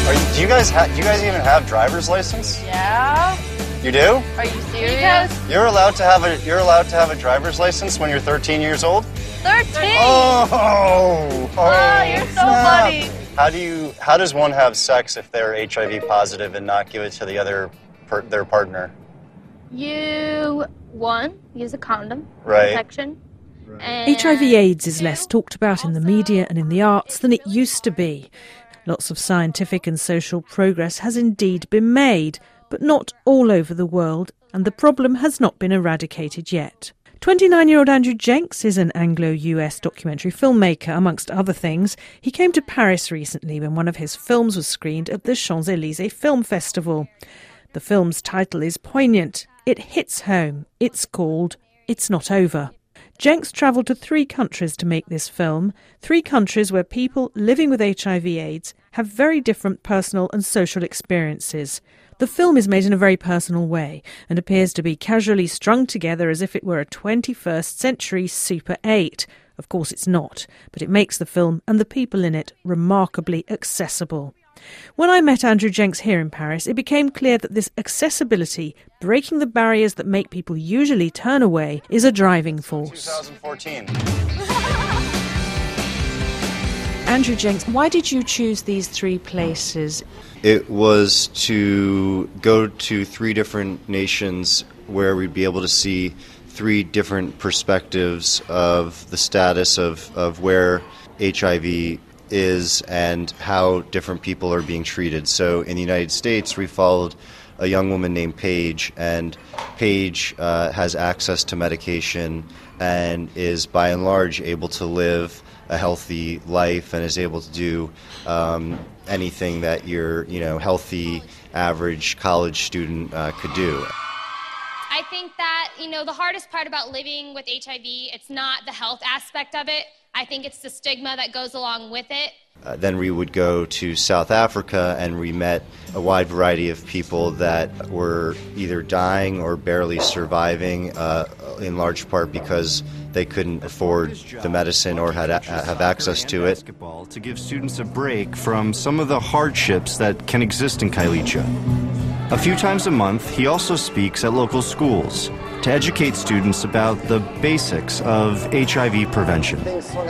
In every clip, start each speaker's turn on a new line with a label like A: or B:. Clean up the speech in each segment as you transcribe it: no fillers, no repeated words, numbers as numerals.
A: Do you guys even have driver's license?
B: Yeah.
A: You do?
B: Are you serious?
A: You're allowed to have a driver's license when you're 13 years old?
B: 13?
A: Oh,
B: you're so funny.
A: How does one have sex if they're HIV positive and not give it to their partner?
C: You, use a condom.
A: Right.
C: Protection. And
D: HIV/AIDS is less talked about in the media and in the arts than it used to be. Lots of scientific and social progress has indeed been made, but not all over the world, and the problem has not been eradicated yet. 29-year-old Andrew Jenks is an Anglo-US documentary filmmaker, amongst other things. He came to Paris recently when one of his films was screened at the Champs-Élysées Film Festival. The film's title is poignant. It hits home. It's called It's Not Over. Jenks travelled to 3 countries to make this film, 3 countries where people living with HIV/AIDS have very different personal and social experiences. The film is made in a very personal way and appears to be casually strung together as if it were a 21st century Super 8. Of course it's not, but it makes the film and the people in it remarkably accessible. When I met Andrew Jenks here in Paris, it became clear that this accessibility, breaking the barriers that make people usually turn away, is a driving force.
A: 2014.
D: Andrew Jenks, why did you choose these 3 places?
E: It was to go to 3 different nations where we'd be able to see 3 different perspectives of the status of where HIV is and how different people are being treated. So in the United States, we followed a young woman named Paige, and Paige has access to medication and is by and large able to live a healthy life and is able to do anything that your healthy average college student could do.
F: I think that, the hardest part about living with HIV, it's not the health aspect of it. I think it's the stigma that goes along with it.
E: Then we would go to South Africa, and we met a wide variety of people that were either dying or barely surviving, in large part because they couldn't afford the medicine or have access to it.
G: To give students a break from some of the hardships that can exist in Kailicha. A few times a month, he also speaks at local schools to educate students about the basics of HIV prevention.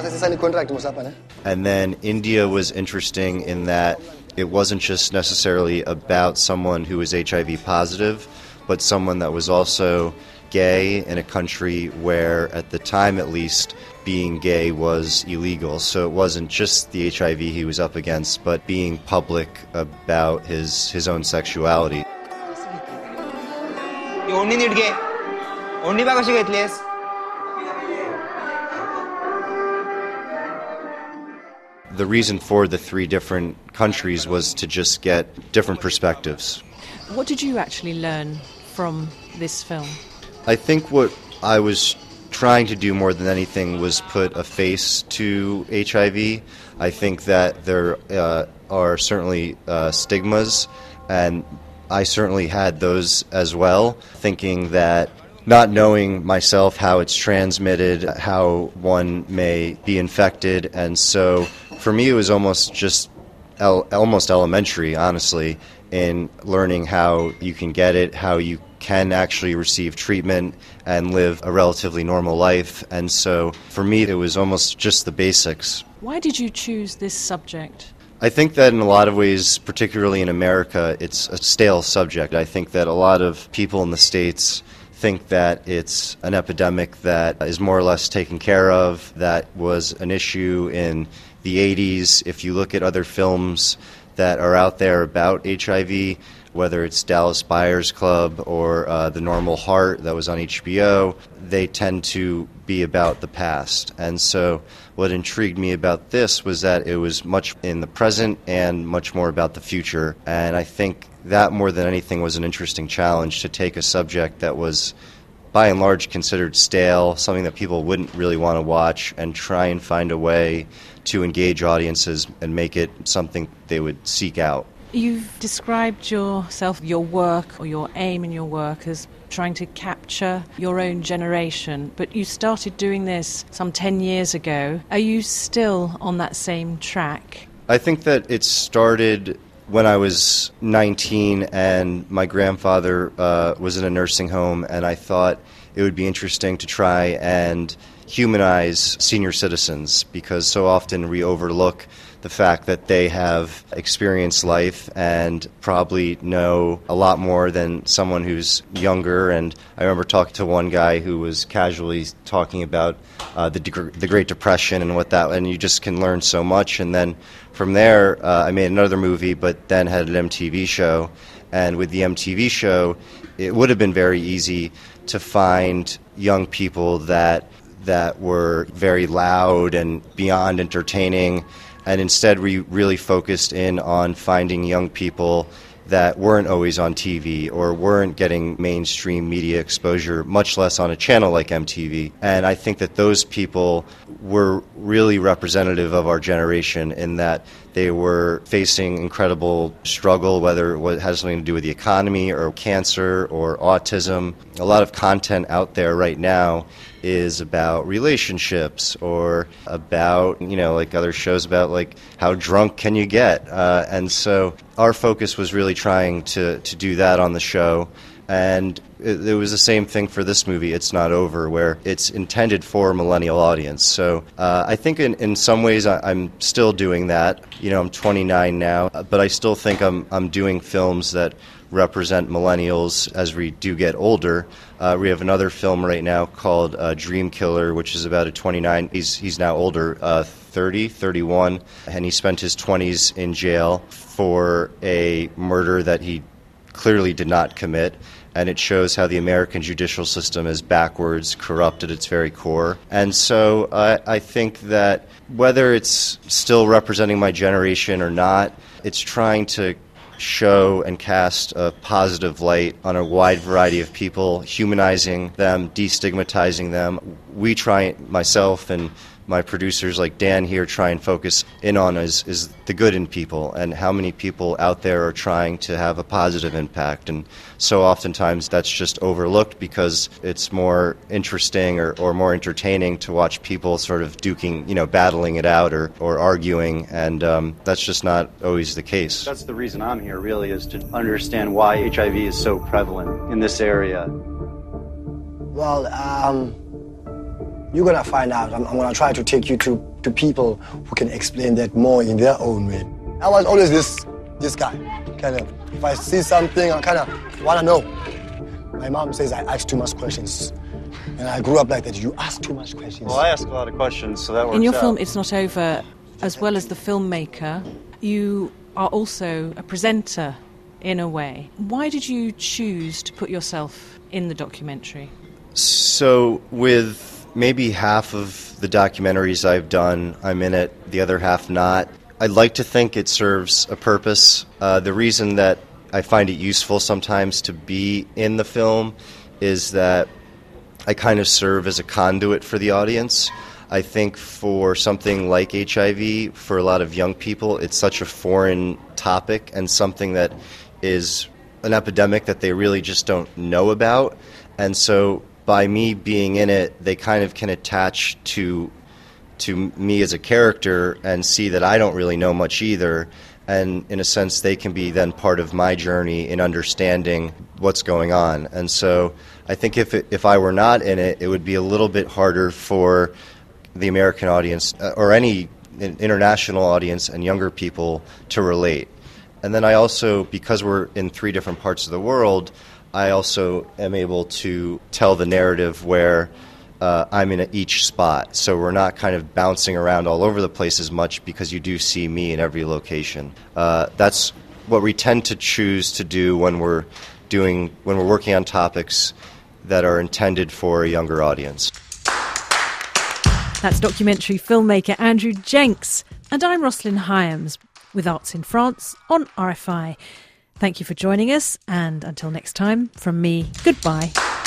E: And then India was interesting in that it wasn't just necessarily about someone who was HIV positive, but someone that was also gay in a country where, at the time at least, being gay was illegal. So it wasn't just the HIV he was up against, but being public about his own sexuality. The reason for the 3 different countries was to just get different perspectives.
D: What did you actually learn from this film?
E: I think what I was trying to do more than anything was put a face to HIV. I think that there are certainly stigmas, and I certainly had those as well, thinking that not knowing myself how it's transmitted, how one may be infected, and so for me it was almost just almost elementary, honestly, in learning how you can get it, how you can actually receive treatment and live a relatively normal life. And so for me it was almost just the basics.
D: Why did you choose this subject?
E: I think that in a lot of ways, particularly in America, it's a stale subject. I think that a lot of people in the States think that it's an epidemic that is more or less taken care of, that was an issue in the 80s. If you look at other films that are out there about HIV, whether it's Dallas Buyers Club or The Normal Heart that was on HBO, they tend to be about the past. And so what intrigued me about this was that it was much in the present and much more about the future. And I think that more than anything was an interesting challenge, to take a subject that was by and large considered stale, something that people wouldn't really want to watch, and try and find a way to engage audiences and make it something they would seek out.
D: You've described yourself, your work, or your aim in your work as trying to capture your own generation, but you started doing this some 10 years ago. Are you still on that same track?
E: I think that it started when I was 19 and my grandfather was in a nursing home, and I thought it would be interesting to try and humanize senior citizens, because so often we overlook the fact that they have experienced life and probably know a lot more than someone who's younger. And I remember talking to one guy who was casually talking about the Great Depression and what that, and you just can learn so much. And then from there, I made another movie, but then had an MTV show. And with the MTV show, it would have been very easy to find young people that were very loud and beyond entertaining. And instead, we really focused in on finding young people that weren't always on TV or weren't getting mainstream media exposure, much less on a channel like MTV. And I think that those people were really representative of our generation in that they were facing incredible struggle, whether it has something to do with the economy or cancer or autism. A lot of content out there right now is about relationships or about, like other shows about like how drunk can you get. And so our focus was really trying to do that on the show. And it was the same thing for this movie, It's Not Over, where it's intended for a millennial audience. So I think in some ways I'm still doing that. I'm 29 now, but I still think I'm doing films that represent millennials as we do get older. We have another film right now called Dream Killer, which is about a 29, he's now older, 30, 31, and he spent his 20s in jail for a murder that he clearly did not commit. And it shows how the American judicial system is backwards, corrupt at its very core. And so I think that whether it's still representing my generation or not, it's trying to show and cast a positive light on a wide variety of people, humanizing them, destigmatizing them. We try, myself and my producers like Dan here, try and focus in on is the good in people and how many people out there are trying to have a positive impact. And so oftentimes that's just overlooked because it's more interesting or more entertaining to watch people sort of duking, battling it out or arguing, and that's just not always the case.
A: That's the reason I'm here, really, is to understand why HIV is so prevalent in this area.
H: Well, you're going to find out. I'm going to try to take you to people who can explain that more in their own way. I was always this guy, kind of. If I see something, I kind of want to know. My mom says I ask too much questions. And I grew up like that. You ask too much questions.
A: Well, I ask a lot of questions, so that works out.
D: In your film, It's Not Over, as well as the filmmaker, you are also a presenter in a way. Why did you choose to put yourself in the documentary?
E: So with maybe half of the documentaries I've done, I'm in it, the other half not. I'd like to think it serves a purpose. The reason that I find it useful sometimes to be in the film is that I kind of serve as a conduit for the audience. I think for something like HIV, for a lot of young people, it's such a foreign topic and something that is an epidemic that they really just don't know about. And so by me being in it, they kind of can attach to me as a character and see that I don't really know much either. And in a sense, they can be then part of my journey in understanding what's going on. And so I think if I were not in it, it would be a little bit harder for the American audience or any international audience and younger people to relate. And then I also, because we're in 3 different parts of the world, I also am able to tell the narrative where I'm in each spot. So we're not kind of bouncing around all over the place as much because you do see me in every location. That's what we tend to choose to do when we're working on topics that are intended for a younger audience.
D: That's documentary filmmaker Andrew Jenks. And I'm Roslyn Hyams with Arts in France on RFI. Thank you for joining us, and until next time, from me, goodbye.